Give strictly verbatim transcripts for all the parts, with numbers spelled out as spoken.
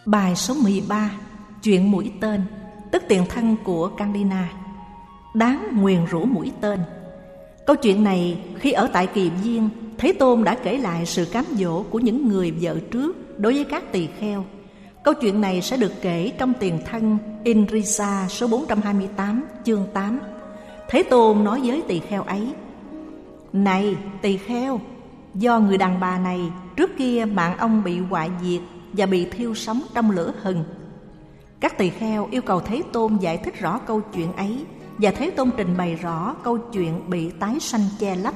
Bài số mười ba. Chuyện mũi tên, tức tiền thân của Candina. Đáng nguyền rủa mũi tên. Câu chuyện này khi ở tại Kỳ Viên, Thế Tôn đã kể lại sự cám dỗ của những người vợ trước đối với các tỳ kheo. Câu chuyện này sẽ được kể trong tiền thân Inrisa số bốn trăm hai mươi tám, chương tám. Thế Tôn nói với tỳ kheo ấy: Này tỳ kheo, do người đàn bà này trước kia mạng ông bị hoại diệt và bị thiêu sống trong lửa hừng. Các tỳ kheo yêu cầu Thế Tôn giải thích rõ câu chuyện ấy, và Thế Tôn trình bày rõ câu chuyện bị tái sanh che lấp.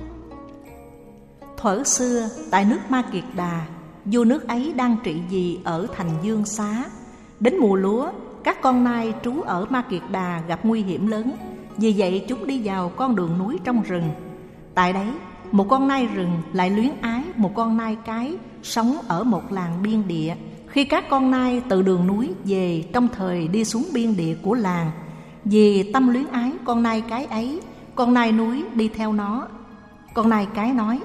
Thuở xưa, tại nước Ma Kiệt Đà, vua nước ấy đang trị vì ở thành Dương Xá. Đến mùa lúa, các con nai trú ở Ma Kiệt Đà gặp nguy hiểm lớn. Vì vậy chúng đi vào con đường núi trong rừng. Tại đấy, một con nai rừng lại luyến ái một con nai cái sống ở một làng biên địa. Khi các con nai từ đường núi về trong thời đi xuống biên địa của làng, vì tâm luyến ái con nai cái ấy, con nai núi đi theo nó. Con nai cái nói: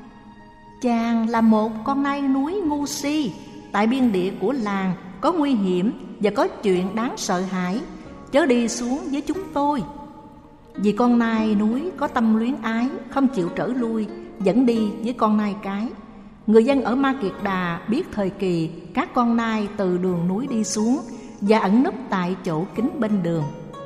Chàng là một con nai núi ngu si, tại biên địa của làng có nguy hiểm và có chuyện đáng sợ hãi, chớ đi xuống với chúng tôi. Vì con nai núi có tâm luyến ái, không chịu trở lui, dẫn đi với con nai cái. Người dân ở Ma Kiệt Đà biết thời kỳ các con nai từ đường núi đi xuống và ẩn núp tại chỗ kín bên đường.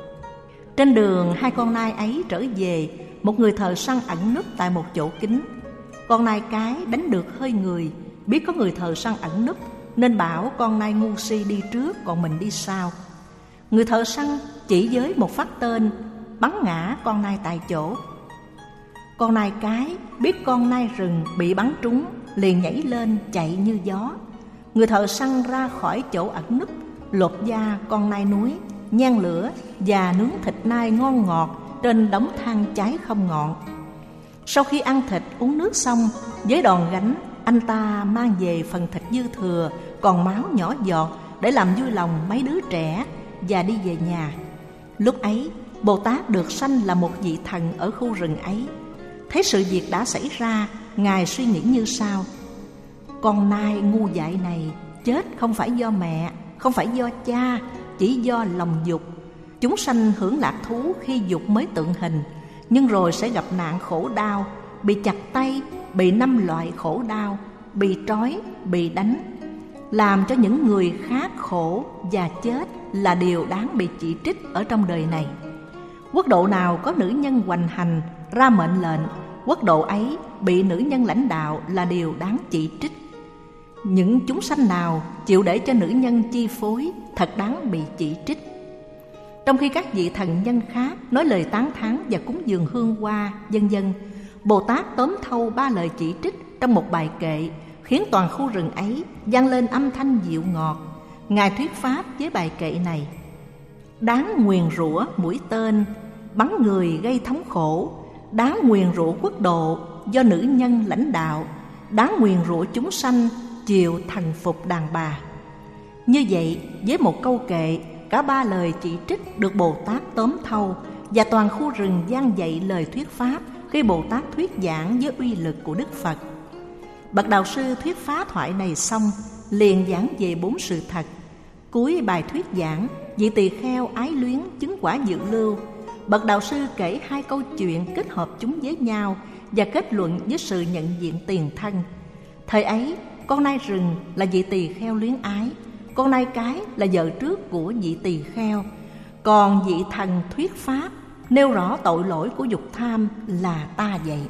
Trên đường hai con nai ấy trở về, một người thợ săn ẩn núp tại một chỗ kín. Con nai cái đánh được hơi người, biết có người thợ săn ẩn núp, nên bảo con nai ngu si đi trước, còn mình đi sau. Người thợ săn chỉ với một phát tên bắn ngã con nai tại chỗ. Con nai cái biết con nai rừng bị bắn trúng, liền nhảy lên chạy như gió. Người thợ săn ra khỏi chỗ ẩn núp, lột da con nai núi, nhen lửa và nướng thịt nai ngon ngọt trên đống than cháy không ngọn. Sau khi ăn thịt uống nước xong, với đòn gánh, anh ta mang về phần thịt dư thừa, còn máu nhỏ giọt, để làm vui lòng mấy đứa trẻ và đi về nhà. Lúc ấy, Bồ Tát được sanh là một vị thần ở khu rừng ấy. Thấy sự việc đã xảy ra, Ngài suy nghĩ như sau: Con nai ngu dại này chết không phải do mẹ, không phải do cha, chỉ do lòng dục. Chúng sanh hưởng lạc thú khi dục mới tượng hình, nhưng rồi sẽ gặp nạn khổ đau, bị chặt tay, bị năm loại khổ đau, bị trói, bị đánh. Làm cho những người khác khổ và chết là điều đáng bị chỉ trích ở trong đời này. Quốc độ nào có nữ nhân hoành hành, ra mệnh lệnh, quốc độ ấy bị nữ nhân lãnh đạo là điều đáng chỉ trích. Những chúng sanh nào chịu để cho nữ nhân chi phối, thật đáng bị chỉ trích. Trong khi các vị thần nhân khác nói lời tán thán và cúng dường hương hoa, vân vân, Bồ Tát tóm thâu ba lời chỉ trích trong một bài kệ, khiến toàn khu rừng ấy vang lên âm thanh dịu ngọt. Ngài thuyết pháp với bài kệ này: Đáng nguyền rủa mũi tên, bắn người gây thống khổ. Đáng nguyền rủa quốc độ, do nữ nhân lãnh đạo. Đáng nguyền rủa chúng sanh, chịu thần phục đàn bà. Như vậy, với một câu kệ, cả ba lời chỉ trích được Bồ Tát tóm thâu, và toàn khu rừng vang dậy lời thuyết pháp khi Bồ Tát thuyết giảng với uy lực của Đức Phật. Bậc đạo sư thuyết phá thoại này xong, liền giảng về bốn sự thật. Cuối bài thuyết giảng, vị tỳ kheo ái luyến chứng quả dự lưu. Bậc đạo sư kể hai câu chuyện kết hợp chúng với nhau và kết luận với sự nhận diện tiền thân. Thời ấy, con nai rừng là vị tỳ kheo luyến ái, con nai cái là vợ trước của vị tỳ kheo, còn vị thần thuyết pháp nêu rõ tội lỗi của dục tham là ta vậy.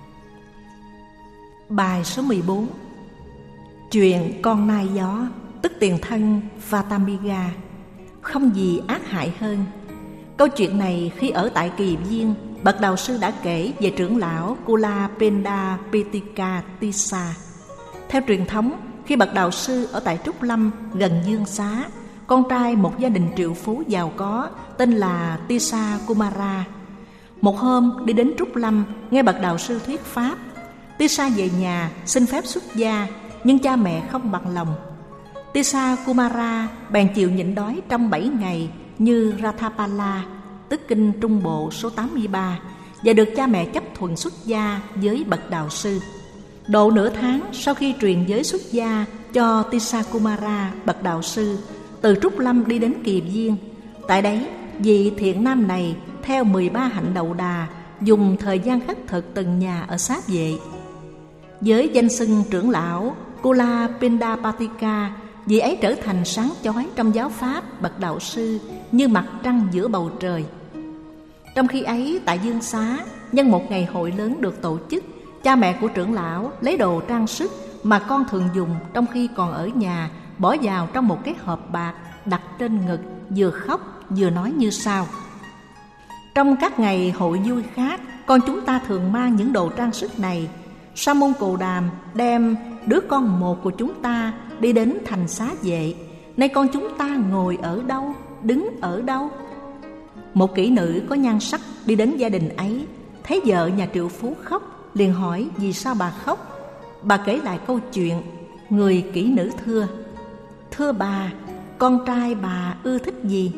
Bài số mười bốn. Chuyện con nai gió, tức tiền thân Vatamiga. Không gì ác hại hơn. Câu chuyện này khi ở tại Kỳ Viên, bậc đạo sư đã kể về trưởng lão Kulapenda Pitika Tissa. Theo truyền thống, khi bậc đạo sư ở tại Trúc Lâm gần Dương Xá, con trai một gia đình triệu phú giàu có tên là Tissa Kumara. Một hôm đi đến Trúc Lâm, nghe bậc đạo sư thuyết pháp. Tissa về nhà xin phép xuất gia, nhưng cha mẹ không bằng lòng. Tissa Kumara bèn chịu nhịn đói trong bảy ngày như Rathapala, tức kinh Trung Bộ số tám mươi ba, và được cha mẹ chấp thuận xuất gia với bậc đạo sư. Độ nửa tháng sau khi truyền giới xuất gia, cho Tisakumara, bậc đạo sư, từ Trúc Lâm đi đến Kỳ Viên. Tại đấy, vị thiện nam này theo mười ba hạnh đậu đà, dùng thời gian khất thực từng nhà ở Xá Vệ. Với danh xưng trưởng lão Kula Pindapatika, vị ấy trở thành sáng chói trong giáo pháp bậc đạo sư, như mặt trăng giữa bầu trời. Trong khi ấy, tại Dương Xá, nhân một ngày hội lớn được tổ chức, cha mẹ của trưởng lão lấy đồ trang sức mà con thường dùng trong khi còn ở nhà, bỏ vào trong một cái hộp bạc đặt trên ngực, vừa khóc vừa nói như sau: trong các ngày hội vui khác, con chúng ta thường mang những đồ trang sức này. Sa môn Cồ Đàm đem đứa con một của chúng ta đi đến thành Xá Vệ. Nay con chúng ta ngồi ở đâu, đứng ở đâu? Một kỹ nữ có nhan sắc đi đến gia đình ấy, thấy vợ nhà triệu phú khóc, liền hỏi vì sao bà khóc. Bà kể lại câu chuyện. Người kỹ nữ thưa: thưa bà, con trai bà ưa thích gì?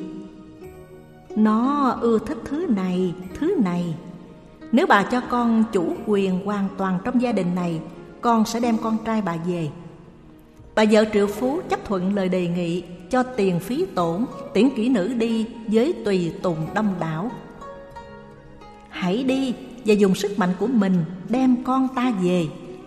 Nó ưa thích thứ này, thứ này. Nếu bà cho con chủ quyền hoàn toàn trong gia đình này, con sẽ đem con trai bà về. Bà vợ triệu phú chấp thuận lời đề nghị, cho tiền phí tổn, tiễn kỹ nữ đi với tùy tùng đông đảo. Hãy đi và dùng sức mạnh của mình đem con ta về.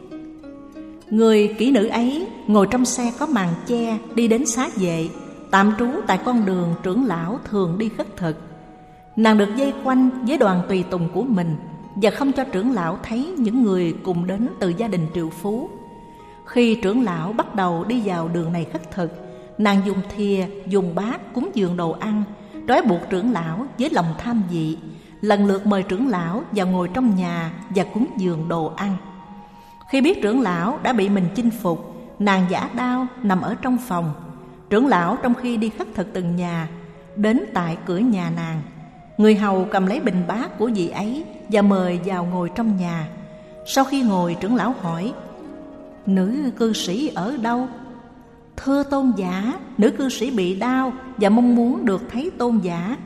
Người kỹ nữ ấy ngồi trong xe có màn che đi đến Xá Vệ, tạm trú tại con đường trưởng lão thường đi khất thực. Nàng được vây quanh với đoàn tùy tùng của mình và không cho trưởng lão thấy những người cùng đến từ gia đình triệu phú. Khi trưởng lão bắt đầu đi vào đường này khất thực, nàng dùng thìa, dùng bát cúng dường đồ ăn, trói buộc trưởng lão với lòng tham vị, lần lượt mời trưởng lão vào ngồi trong nhà và cúng dường đồ ăn. Khi biết trưởng lão đã bị mình chinh phục, nàng giả đao nằm ở trong phòng. Trưởng lão trong khi đi khất thực từng nhà, đến tại cửa nhà nàng. Người hầu cầm lấy bình bát của vị ấy và mời vào ngồi trong nhà. Sau khi ngồi, trưởng lão hỏi: nữ cư sĩ ở đâu? Thưa tôn giả, nữ cư sĩ bị đau và mong muốn được thấy tôn giả.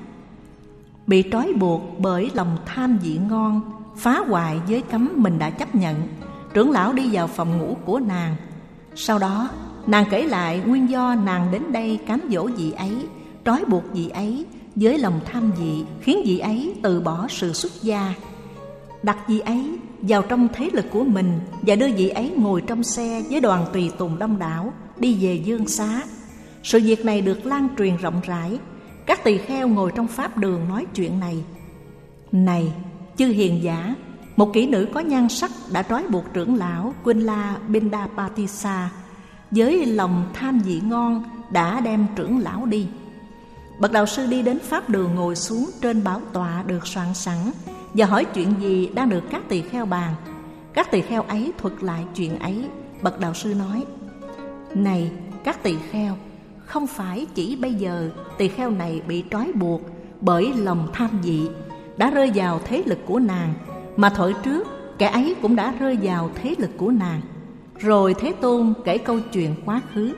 Bị trói buộc bởi lòng tham vị ngon, phá hoại giới cấm mình đã chấp nhận, trưởng lão đi vào phòng ngủ của nàng. Sau đó nàng kể lại nguyên do nàng đến đây cám dỗ vị ấy, trói buộc vị ấy với lòng tham vị, khiến vị ấy từ bỏ sự xuất gia, đặt vị ấy vào trong thế lực của mình và đưa vị ấy ngồi trong xe với đoàn tùy tùng đông đảo đi về Dương Xá. Sự việc này được lan truyền rộng rãi. Các tỳ kheo ngồi trong pháp đường nói chuyện này. Này chư hiền giả, một kỹ nữ có nhan sắc đã trói buộc trưởng lão Kula Bindapatisa, với lòng tham vị ngon đã đem trưởng lão đi. Bậc đạo sư đi đến pháp đường ngồi xuống trên bảo tọa được soạn sẵn và hỏi chuyện gì đang được các tỳ kheo bàn. Các tỳ kheo ấy thuật lại chuyện ấy. Bậc đạo sư nói: này các tỳ kheo, không phải chỉ bây giờ tỳ kheo này bị trói buộc bởi lòng tham vị, đã rơi vào thế lực của nàng, mà thuở trước kẻ ấy cũng đã rơi vào thế lực của nàng. Rồi Thế Tôn kể câu chuyện quá khứ.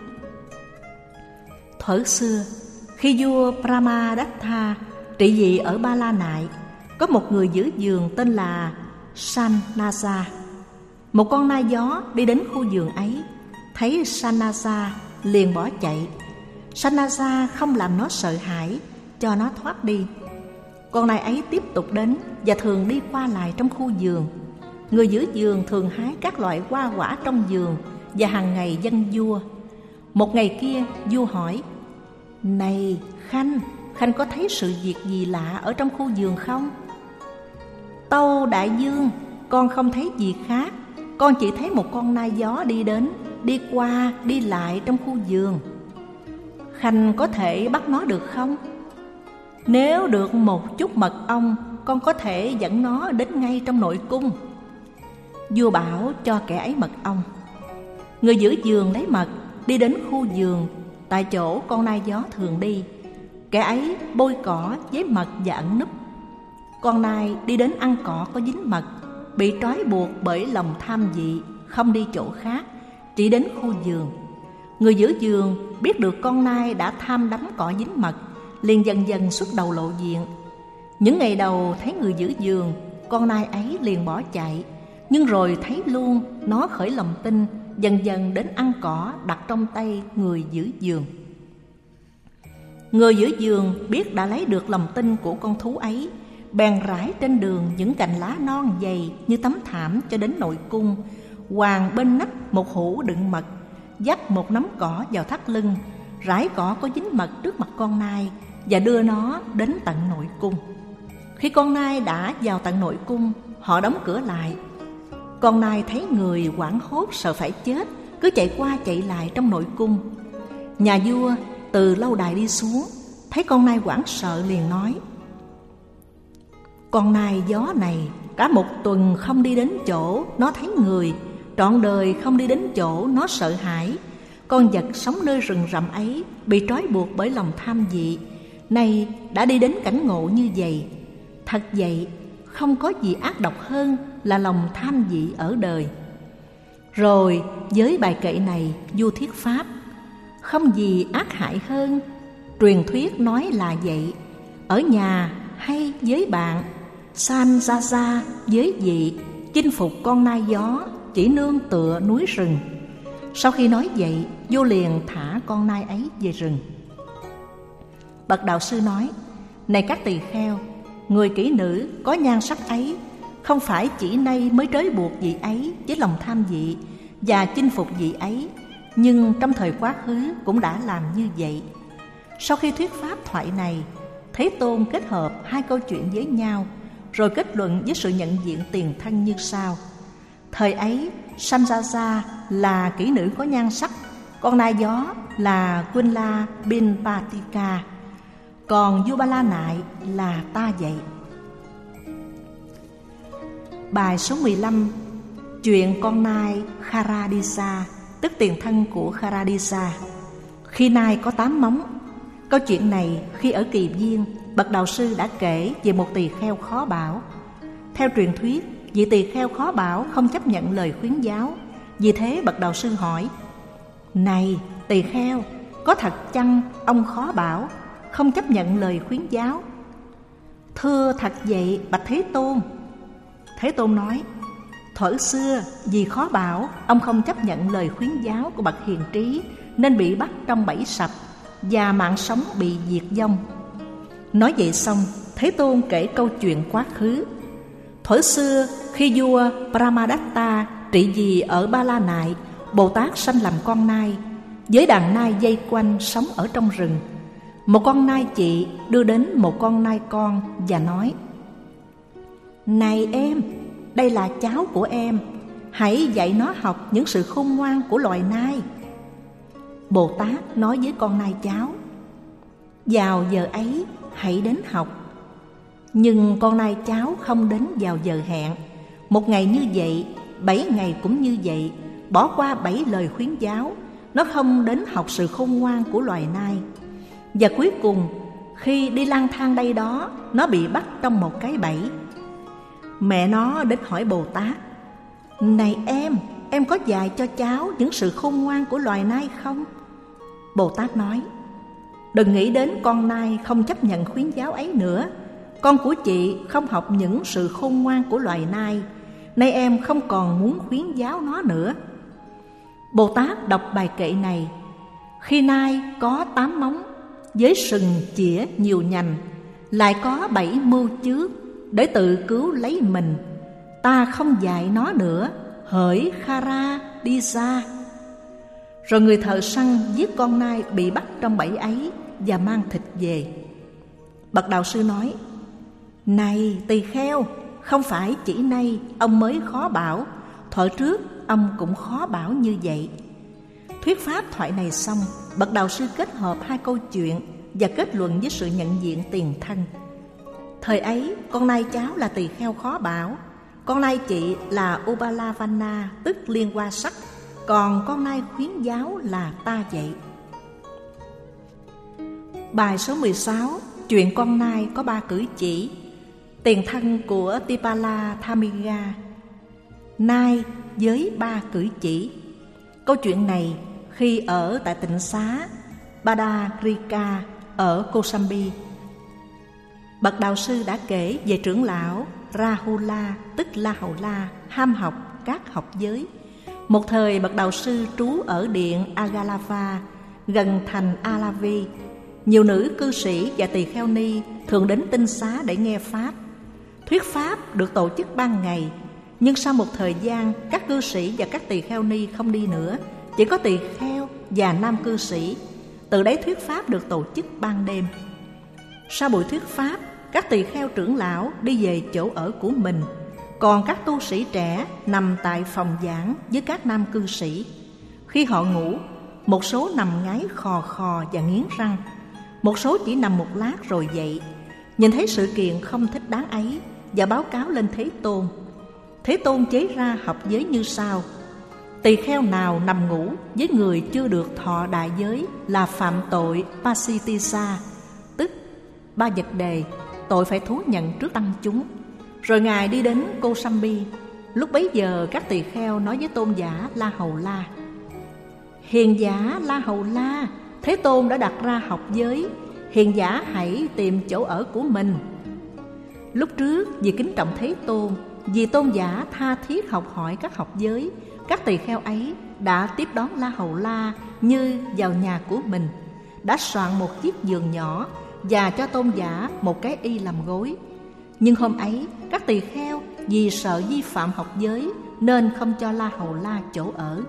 Thuở xưa, khi vua Brahmadatta trị vì ở Ba La Nại, có một người giữ giường tên là Sanasa. Một con nai gió đi đến khu vườn ấy, thấy Sanasa liền bỏ chạy. Sanasa không làm nó sợ hãi, cho nó thoát đi. Con nai ấy tiếp tục đến và thường đi qua lại trong khu vườn. Người giữ vườn thường hái các loại hoa quả trong vườn và hàng ngày dâng vua. Một ngày kia, vua hỏi: này Khanh, Khanh có thấy sự việc gì lạ ở trong khu vườn không? Tâu đại vương, con không thấy gì khác. Con chỉ thấy một con nai gió đi đến, đi qua, đi lại trong khu vườn. Khanh có thể bắt nó được không? Nếu được một chút mật ong, con có thể dẫn nó đến ngay trong nội cung. Vua bảo cho kẻ ấy mật ong. Người giữ vườn lấy mật, đi đến khu vườn tại chỗ con nai gió thường đi. Kẻ ấy bôi cỏ với mật và ẩn núp. Con nai đi đến ăn cỏ có dính mật, bị trói buộc bởi lòng tham vị, không đi chỗ khác, chỉ đến khu vườn. Người giữ vườn biết được con nai đã tham đắm cỏ dính mật, liền dần dần xuất đầu lộ diện. Những ngày đầu thấy người giữ vườn, con nai ấy liền bỏ chạy, nhưng rồi thấy luôn nó khởi lòng tin dần dần đến ăn cỏ đặt trong tay người giữ giường. Người giữ giường biết đã lấy được lòng tin của con thú ấy, bèn rải trên đường những cành lá non dày như tấm thảm cho đến nội cung, quàng bên nách một hũ đựng mật, dắt một nắm cỏ vào thắt lưng, rải cỏ có dính mật trước mặt con nai và đưa nó đến tận nội cung. Khi con nai đã vào tận nội cung, họ đóng cửa lại. Con nai thấy người hoảng hốt sợ phải chết, cứ chạy qua chạy lại trong nội cung. Nhà vua từ lâu đài đi xuống, thấy con nai hoảng sợ liền nói: Con nai gió này cả một tuần không đi đến chỗ nó thấy người, trọn đời không đi đến chỗ nó sợ hãi. Con vật sống nơi rừng rậm ấy bị trói buộc bởi lòng tham dị, nay đã đi đến cảnh ngộ như vậy. Thật vậy, không có gì ác độc hơn là lòng tham dị ở đời. Rồi với bài kệ này vua thuyết pháp: không gì ác hại hơn. Truyền thuyết nói là vậy, ở nhà hay với bạn, san ra ra với vị, chinh phục con nai gió chỉ nương tựa núi rừng. Sau khi nói vậy, vua liền thả con nai ấy về rừng. Bậc đạo sư nói: này các tỳ kheo, người kỹ nữ có nhan sắc ấy không phải chỉ nay mới trói buộc vị ấy với lòng tham dị và chinh phục vị ấy, nhưng trong thời quá khứ cũng đã làm như vậy. Sau khi thuyết pháp thoại này, Thế Tôn kết hợp hai câu chuyện với nhau, rồi kết luận với sự nhận diện tiền thân như sau. Thời ấy, Sanjaya là kỹ nữ có nhan sắc, con nai gió là Kunla bin Patika, còn vua Ba La Nại là ta vậy. Bài số mười lăm. Chuyện con nai Kharadisa, tức tiền thân của Kharadisa. Khi nai có tám móng. Câu chuyện này khi ở Kỳ Viên, bậc đạo sư đã kể về một tỳ kheo khó bảo. Theo truyền thuyết, vị tỳ kheo khó bảo không chấp nhận lời khuyến giáo. Vì thế bậc đạo sư hỏi: này tỳ kheo, có thật chăng ông khó bảo, không chấp nhận lời khuyến giáo? Thưa thật vậy bạch Thế Tôn. Thế Tôn nói: thuở xưa vì khó bảo, ông không chấp nhận lời khuyến giáo của bậc hiền trí, nên bị bắt trong bẫy sập và mạng sống bị diệt vong. Nói vậy xong, Thế Tôn kể câu chuyện quá khứ. Thuở xưa khi vua Brahmadatta trị vì ở Ba La Nại, Bồ Tát sanh làm con nai, với đàn nai dây quanh sống ở trong rừng. Một con nai chị đưa đến một con nai con và nói: này em, đây là cháu của em, hãy dạy nó học những sự khôn ngoan của loài nai. Bồ Tát nói với con nai cháu: vào giờ ấy hãy đến học. Nhưng con nai cháu không đến vào giờ hẹn. Một ngày như vậy, bảy ngày cũng như vậy, bỏ qua bảy lời khuyến giáo, nó không đến học sự khôn ngoan của loài nai. Và cuối cùng, khi đi lang thang đây đó, nó bị bắt trong một cái bẫy. Mẹ nó đến hỏi Bồ Tát: này em, em có dạy cho cháu những sự khôn ngoan của loài nai không? Bồ Tát nói: đừng nghĩ đến con nai không chấp nhận khuyến giáo ấy nữa. Con của chị không học những sự khôn ngoan của loài nai, nay em không còn muốn khuyến giáo nó nữa. Bồ Tát đọc bài kệ này: khi nai có tám móng, với sừng chĩa nhiều nhành, lại có bảy mưu chước để tự cứu lấy mình, ta không dạy nó nữa, hỡi Khara đi ra. Rồi người thợ săn giết con nai bị bắt trong bẫy ấy và mang thịt về. Bậc đạo sư nói: này tỳ kheo, không phải chỉ nay ông mới khó bảo, thuở trước ông cũng khó bảo như vậy. Thuyết pháp thoại này xong, bậc đạo sư kết hợp hai câu chuyện và kết luận với sự nhận diện tiền thân. Thời ấy, con nai cháu là tỳ kheo khó bảo, con nai chị là Ubalavana, tức liên hoa sắc, còn con nai khuyến giáo là ta vậy. Bài số mười sáu. Chuyện con nai có ba cử chỉ. Tiền thân của Tipala Thamiga. Nai với ba cử chỉ. Câu chuyện này khi ở tại tịnh xá Badagrika ở Kosambi, bậc đạo sư đã kể về trưởng lão Rahula, tức La Hầu La, ham học các học giới. Một thời bậc đạo sư trú ở điện Agalava, gần thành Alavi. Nhiều nữ cư sĩ và tỳ kheo ni thường đến tinh xá để nghe pháp. Thuyết pháp được tổ chức ban ngày, nhưng sau một thời gian, các cư sĩ và các tỳ kheo ni không đi nữa, chỉ có tỳ kheo và nam cư sĩ. Từ đấy thuyết pháp được tổ chức ban đêm. Sau buổi thuyết pháp, các tỳ kheo trưởng lão đi về chỗ ở của mình, còn các tu sĩ trẻ nằm tại phòng giảng với các nam cư sĩ. Khi họ ngủ, một số nằm ngáy khò khò và nghiến răng, một số chỉ nằm một lát rồi dậy, nhìn thấy sự kiện không thích đáng ấy và báo cáo lên Thế Tôn. Thế Tôn chế ra học giới như sau: tỳ kheo nào nằm ngủ với người chưa được thọ đại giới là phạm tội Pasitisa, tức ba vật đề, tội phải thú nhận trước tăng chúng. Rồi Ngài đi đến Kosambi. Lúc bấy giờ các tỳ kheo nói với tôn giả La Hầu La: hiền giả La Hầu La, Thế Tôn đã đặt ra học giới, hiền giả hãy tìm chỗ ở của mình. Lúc trước vì kính trọng Thế Tôn, vì tôn giả tha thiết học hỏi các học giới, các tỳ kheo ấy đã tiếp đón La Hầu La như vào nhà của mình, đã soạn một chiếc giường nhỏ và cho tôn giả một cái y làm gối. Nhưng hôm ấy các tỳ kheo vì sợ vi phạm học giới nên không cho La Hầu La chỗ ở.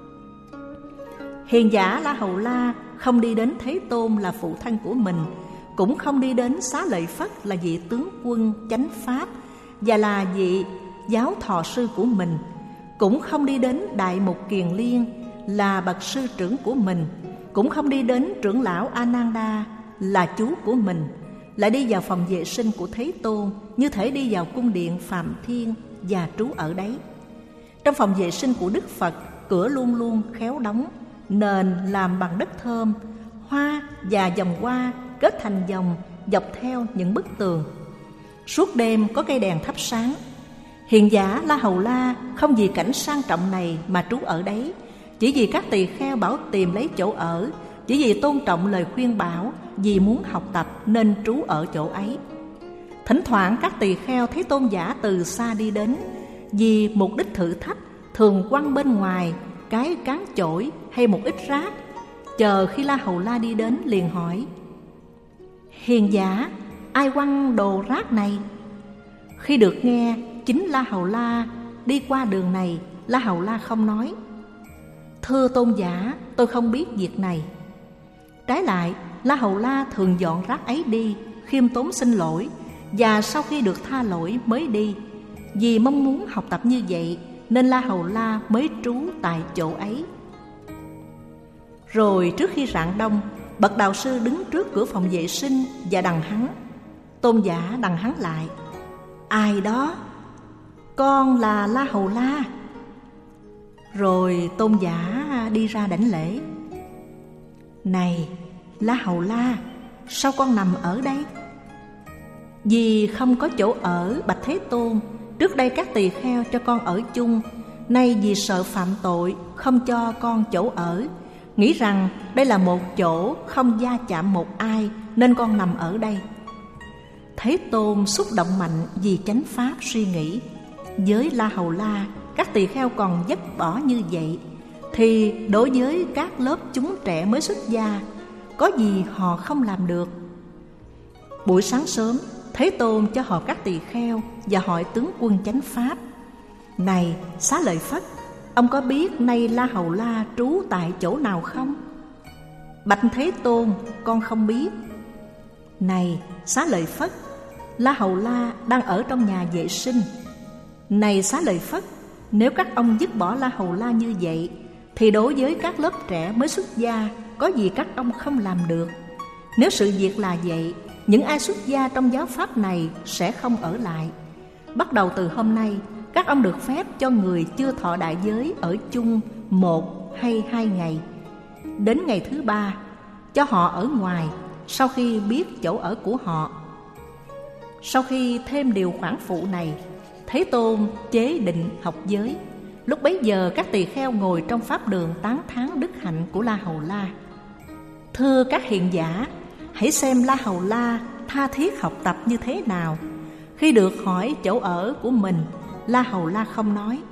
Hiền giả La Hầu La không đi đến Thế Tôn là phụ thân của mình, cũng không đi đến Xá Lợi Phất là vị tướng quân chánh pháp và là vị giáo thọ sư của mình, cũng không đi đến Đại Mục Kiền Liên là bậc sư trưởng của mình, cũng không đi đến trưởng lão Ananda là chú của mình, lại đi vào phòng vệ sinh của Thế Tôn như thể đi vào cung điện Phạm Thiên và trú ở đấy. Trong phòng vệ sinh của Đức Phật, cửa luôn luôn khéo đóng, nền làm bằng đất thơm, hoa và vòng hoa kết thành vòng dọc theo những bức tường. Suốt đêm có cây đèn thắp sáng. Hiền giả La Hầu La không vì cảnh sang trọng này mà trú ở đấy, chỉ vì các tỳ kheo bảo tìm lấy chỗ ở, chỉ vì tôn trọng lời khuyên bảo, vì muốn học tập nên trú ở chỗ ấy. Thỉnh thoảng các tỳ kheo thấy tôn giả từ xa đi đến, vì mục đích thử thách, thường quăng bên ngoài cái cán chổi hay một ít rác. Chờ khi La Hầu La đi đến liền hỏi: hiền giả, ai quăng đồ rác này? Khi được nghe chính La Hầu La đi qua đường này, La Hầu La không nói: thưa tôn giả, tôi không biết việc này. Trái lại, La Hầu La thường dọn rác ấy đi, khiêm tốn xin lỗi, và sau khi được tha lỗi mới đi. Vì mong muốn học tập như vậy nên La Hầu La mới trú tại chỗ ấy. Rồi trước khi rạng đông, bậc đạo sư đứng trước cửa phòng vệ sinh và đằng hắn. Tôn giả đằng hắn lại: ai đó? Con là La Hầu La. Rồi tôn giả đi ra đảnh lễ: này La Hầu La, sao con nằm ở đây? Vì không có chỗ ở, bạch Thế Tôn, trước đây các tỳ kheo cho con ở chung, nay vì sợ phạm tội không cho con chỗ ở, nghĩ rằng đây là một chỗ không va chạm một ai nên con nằm ở đây. Thế Tôn xúc động mạnh vì chánh pháp suy nghĩ: với La Hầu La các tỳ kheo còn dứt bỏ như vậy, thì đối với các lớp chúng trẻ mới xuất gia, có gì họ không làm được. Buổi sáng sớm, Thế Tôn cho họp các tỳ kheo và hỏi tướng quân chánh pháp: này Xá Lợi Phất, ông có biết nay La Hầu La trú tại chỗ nào không? Bạch Thế Tôn, con không biết. Này Xá Lợi Phất, La Hầu La đang ở trong nhà vệ sinh. Này Xá Lợi Phất, nếu các ông dứt bỏ La Hầu La như vậy, thì đối với các lớp trẻ mới xuất gia, có gì các ông không làm được. Nếu sự việc là vậy, những ai xuất gia trong giáo pháp này sẽ không ở lại. Bắt đầu từ hôm nay, các ông được phép cho người chưa thọ đại giới ở chung một hay hai ngày. Đến ngày thứ ba, cho họ ở ngoài sau khi biết chỗ ở của họ. Sau khi thêm điều khoản phụ này, Thế Tôn chế định học giới. Lúc bấy giờ các tỳ kheo ngồi trong pháp đường tán thán đức hạnh của La Hầu La. Thưa các hiền giả, hãy xem La Hầu La tha thiết học tập như thế nào. Khi được hỏi chỗ ở của mình, La Hầu La không nói.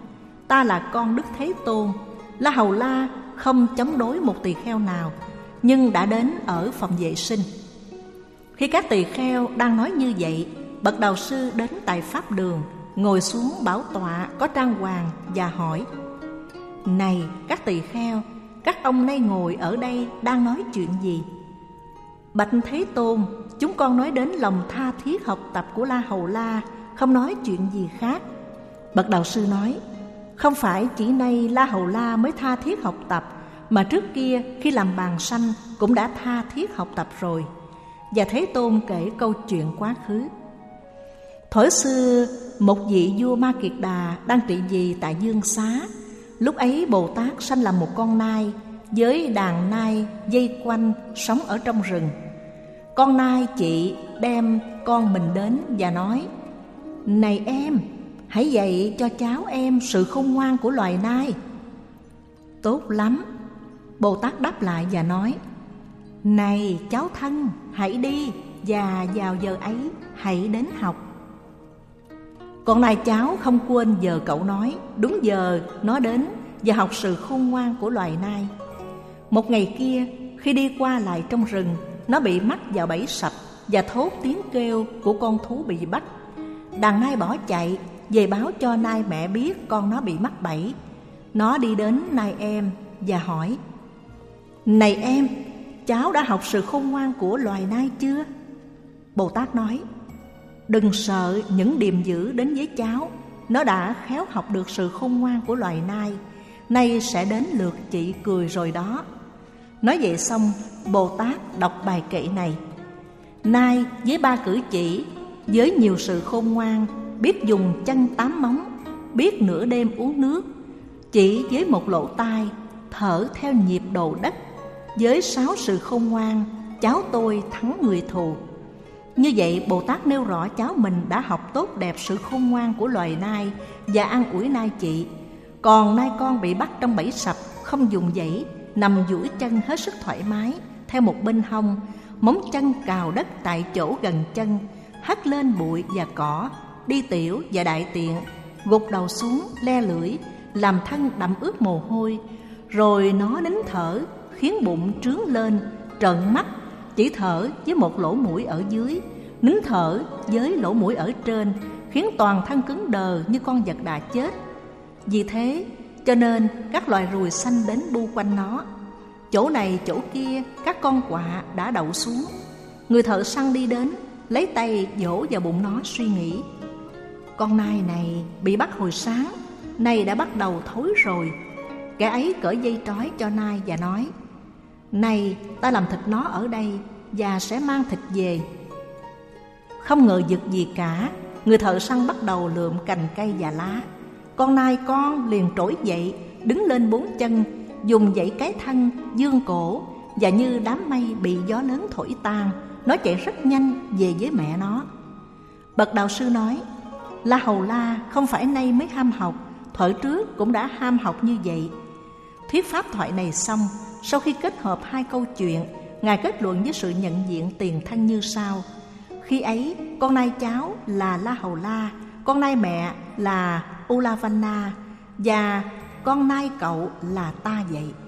ta là con Đức Thế Tôn. La Hầu La không chống đối một tỳ kheo nào, nhưng đã đến ở phòng vệ sinh. Khi các tỳ kheo đang nói như vậy, bậc đạo sư đến tại pháp đường, ngồi xuống bảo tọa có trang hoàng và hỏi: Này các tỳ kheo, các ông nay ngồi ở đây đang nói chuyện gì? Bạch Thế Tôn, chúng con nói đến lòng tha thiết học tập của La Hầu La, không nói chuyện gì khác. Bậc đạo sư nói: Không phải chỉ nay La Hầu La mới tha thiết học tập, mà trước kia khi làm bàn sanh cũng đã tha thiết học tập rồi. Và Thế Tôn kể câu chuyện quá khứ. Thuở xưa, một vị vua Ma Kiệt Đà đang trị vì tại Dương Xá. Lúc ấy Bồ Tát sanh làm một con nai, với đàn nai dây quanh sống ở trong rừng. Con nai chị đem con mình đến và nói: Này em, hãy dạy cho cháu em sự khôn ngoan của loài nai. Tốt lắm, Bồ Tát đáp lại và nói: Này cháu thân, hãy đi, và vào giờ ấy hãy đến học. Con nai cháu không quên giờ cậu nói. Đúng giờ nó đến và học sự khôn ngoan của loài nai. Một ngày kia, khi đi qua lại trong rừng, nó bị mắc vào bẫy sập và thốt tiếng kêu của con thú bị bắt. Đàn nai bỏ chạy về báo cho nai mẹ biết con nó bị mắc bẫy. Nó đi đến nai em và hỏi: Này em, cháu đã học sự khôn ngoan của loài nai chưa? Bồ Tát nói: Đừng sợ những điềm dữ đến với cháu. Nó đã khéo học được sự khôn ngoan của loài nai. Nay sẽ đến lượt chị cười rồi đó. Nói vậy xong, Bồ Tát đọc bài kệ này: Nai với ba cử chỉ, với nhiều sự khôn ngoan, biết dùng chân tám móng, biết nửa đêm uống nước, chỉ với một lỗ tai, thở theo nhịp độ đất. Với sáu sự khôn ngoan, cháu tôi thắng người thù. Như vậy Bồ Tát nêu rõ cháu mình đã học tốt đẹp sự khôn ngoan của loài nai và an ủi nai chị. Còn nai con bị bắt trong bẫy sập, không dùng dãy, nằm duỗi chân hết sức thoải mái theo một bên hông, móng chân cào đất tại chỗ gần chân, hất lên bụi và cỏ, đi tiểu và đại tiện, gục đầu xuống le lưỡi, làm thân đẫm ướt mồ hôi. Rồi nó nín thở, khiến bụng trướng lên, trợn mắt, chỉ thở với một lỗ mũi ở dưới, nín thở với lỗ mũi ở trên, khiến toàn thân cứng đờ như con vật đã chết. Vì thế cho nên các loài ruồi xanh đến bu quanh nó. Chỗ này chỗ kia các con quạ đã đậu xuống. Người thợ săn đi đến, lấy tay vỗ vào bụng nó suy nghĩ: Con nai này bị bắt hồi sáng, nay đã bắt đầu thối rồi. Kẻ ấy cởi dây trói cho nai và nói: Này, ta làm thịt nó ở đây và sẽ mang thịt về. Không ngờ vực gì cả, người thợ săn bắt đầu lượm cành cây và lá. Con nai con liền trỗi dậy, đứng lên bốn chân, dùng dãy cái thân, dương cổ, và như đám mây bị gió lớn thổi tan, nó chạy rất nhanh về với mẹ nó. Bậc đạo sư nói: La Hầu La không phải nay mới ham học, thuở trước cũng đã ham học như vậy. Thuyết pháp thoại này xong, sau khi kết hợp hai câu chuyện, Ngài kết luận với sự nhận diện tiền thân như sau: Khi ấy, con nai cháu là La Hầu La, con nai mẹ là Ulavanna, và con nai cậu là ta vậy.